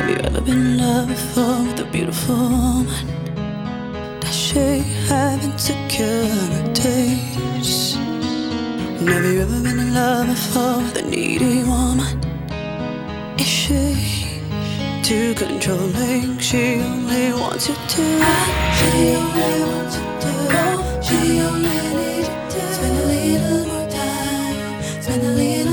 Have you ever been in love before with a beautiful woman? Does she have insecurities? And have you ever been in love before with a needy woman? Is she too controlling? She only wants you to. She only wants you to. She only needs you to. Spend a little more time. Spend a little